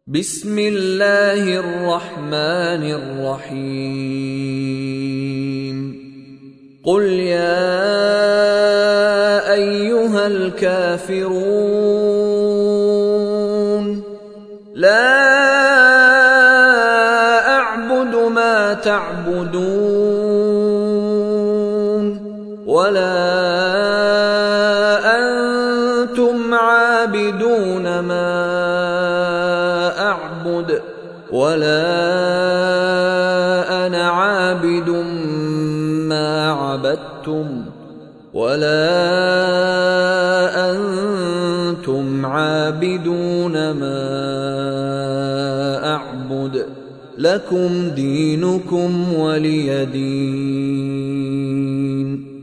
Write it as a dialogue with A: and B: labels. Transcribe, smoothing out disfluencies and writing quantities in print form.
A: بسم الله الرحمن الرحيم قل يا أيها الكافرون لا أعبد ما تعبدون ولا أنتم عابدون ما أعبد ولا أنا عابد ما عبدتم ولا أنتم عابدون ما أعبد لكم دينكم ولي دين.